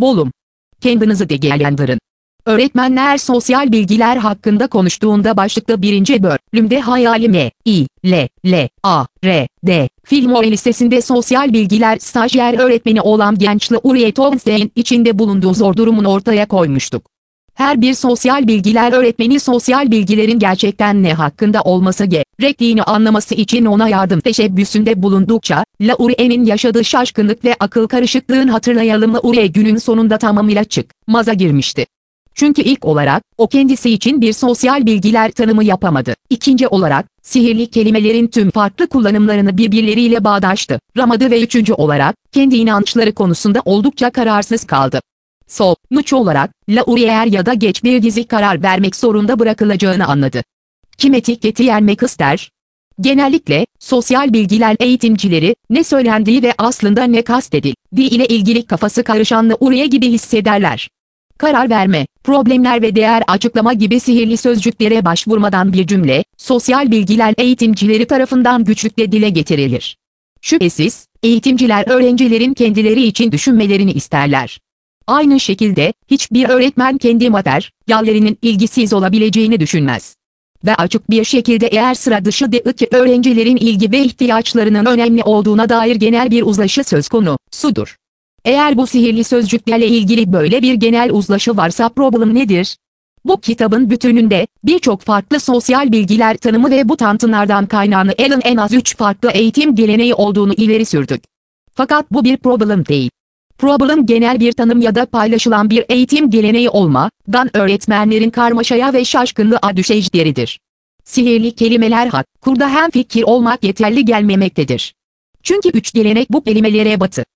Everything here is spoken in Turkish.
Bolum. Kendinizi değerlendirin. Öğretmenler sosyal bilgiler hakkında konuştuğunda başlıklı birinci bölümde hayali M.İ.L.L.A.R.D. Fillmore Lisesi'nde sosyal bilgiler stajyer öğretmeni olan genç Laurie Townsend'in içinde bulunduğu zor durumun ortaya koymuştuk. Her bir sosyal bilgiler öğretmeni sosyal bilgilerin gerçekten ne hakkında olması gerektiğini anlaması için ona yardım teşebbüsünde bulundukça, Laurie'nin yaşadığı şaşkınlık ve akıl karışıklığını hatırlayalım. Laurie günün sonunda tamamıyla çıkmaza girmişti. Çünkü ilk olarak, o kendisi için bir sosyal bilgiler tanımı yapamadı. İkinci olarak, sihirli kelimelerin tüm farklı kullanımlarını birbirleriyle bağdaştıramadı ve üçüncü olarak, kendi inançları konusunda oldukça kararsız kaldı. Sonuç olarak, Laurie er ya da geç bir dizi karar vermek zorunda bırakılacağını anladı. Kim etiketi yenmek ister? Genellikle, sosyal bilgiler eğitimcileri, ne söylendiği ve aslında ne kastedildiği ile ilgili kafası karışan Laurie gibi hissederler. Karar verme, problemler ve değer açıklama gibi sihirli sözcüklere başvurmadan bir cümle, sosyal bilgiler eğitimcileri tarafından güçlükle dile getirilir. Şüphesiz, eğitimciler öğrencilerin kendileri için düşünmelerini isterler. Aynı şekilde, hiçbir öğretmen kendi materyallerinin ilgisiz olabileceğini düşünmez. Ve açık bir şekilde eğer sıra dışı değil ki öğrencilerin ilgi ve ihtiyaçlarının önemli olduğuna dair genel bir uzlaşı söz konusudur. Eğer bu sihirli sözcüklerle ilgili böyle bir genel uzlaşı varsa problem nedir? Bu kitabın bütününde, birçok farklı sosyal bilgiler tanımı ve bu tanımlardan kaynağını Allen en az 3 farklı eğitim geleneği olduğunu ileri sürdük. Fakat bu bir problem değil. Problem genel bir tanım ya da paylaşılan bir eğitim geleneği olmadan öğretmenlerin karmaşaya ve şaşkınlığa düşecekleridir. Sihirli kelimeler hakkında hemfikir olmak yeterli gelmemektedir. Çünkü üç gelenek bu kelimelere batı,